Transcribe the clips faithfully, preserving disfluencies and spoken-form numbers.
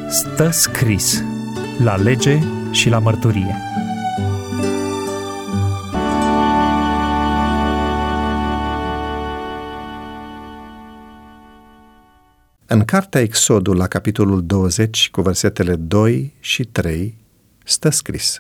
Stă scris la lege și la mărturie. În cartea Exodul, la capitolul douăzeci, cu versetele doi și trei, stă scris: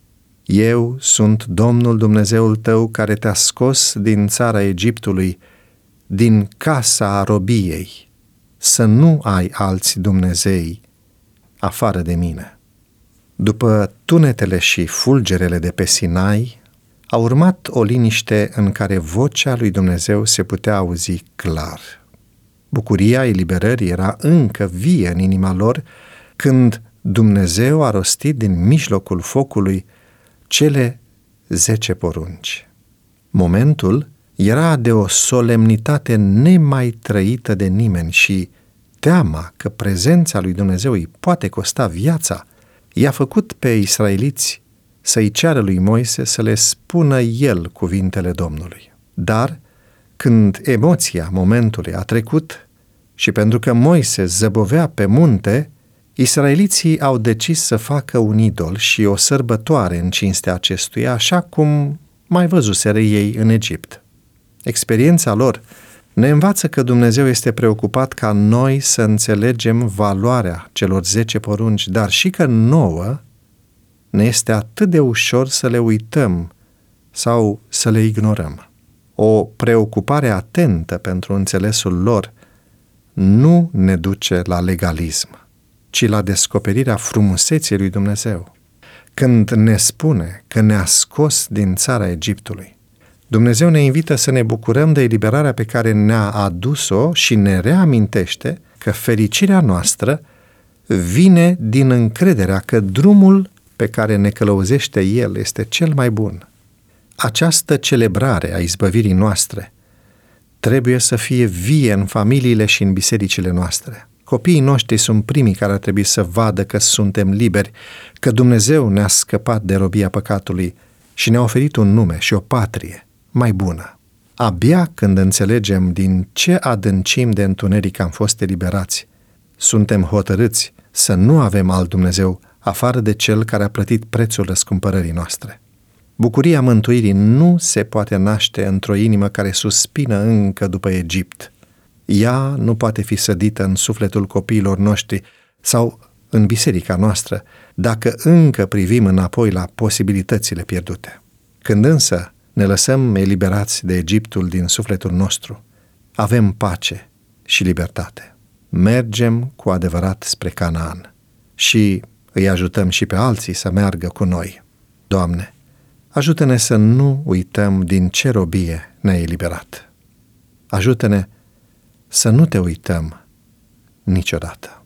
Eu sunt Domnul Dumnezeul tău care te-a scos din țara Egiptului, din casa robiei, să nu ai alți Dumnezei afară de mine. După tunetele și fulgerele de pe Sinai, a urmat o liniște în care vocea lui Dumnezeu se putea auzi clar. Bucuria eliberării era încă vie în inima lor când Dumnezeu a rostit din mijlocul focului cele zece porunci. Momentul era de o solemnitate nemai trăită de nimeni și teama că prezența lui Dumnezeu îi poate costa viața i-a făcut pe israeliți să-i ceară lui Moise să le spună el cuvintele Domnului. Dar când emoția momentului a trecut și pentru că Moise zăbovea pe munte, israeliții au decis să facă un idol și o sărbătoare în cinstea acestuia, așa cum mai văzuseră ei în Egipt. Experiența lor ne învață că Dumnezeu este preocupat ca noi să înțelegem valoarea celor zece porunci, dar și că nouă ne este atât de ușor să le uităm sau să le ignorăm. O preocupare atentă pentru înțelesul lor nu ne duce la legalism, ci la descoperirea frumuseții lui Dumnezeu. Când ne spune că ne-a scos din țara Egiptului, Dumnezeu ne invită să ne bucurăm de eliberarea pe care ne-a adus-o și ne reamintește că fericirea noastră vine din încrederea că drumul pe care ne călăuzește El este cel mai bun. Această celebrare a izbăvirii noastre trebuie să fie vie în familiile și în bisericile noastre. Copiii noștri sunt primii care ar trebui să vadă că suntem liberi, că Dumnezeu ne-a scăpat de robia păcatului și ne-a oferit un nume și o patrie mai bună. Abia când înțelegem din ce adâncim de întuneric am fost eliberați, suntem hotărâți să nu avem alt Dumnezeu afară de Cel care a plătit prețul răscumpărării noastre. Bucuria mântuirii nu se poate naște într-o inimă care suspină încă după Egipt. Ea nu poate fi sădită în sufletul copiilor noștri sau în biserica noastră dacă încă privim înapoi la posibilitățile pierdute. Când însă ne lăsăm eliberați de Egiptul din sufletul nostru, avem pace și libertate. Mergem cu adevărat spre Canaan și îi ajutăm și pe alții să meargă cu noi. Doamne, ajută-ne să nu uităm din ce robie ne-ai eliberat. Ajută-ne să nu te uităm niciodată.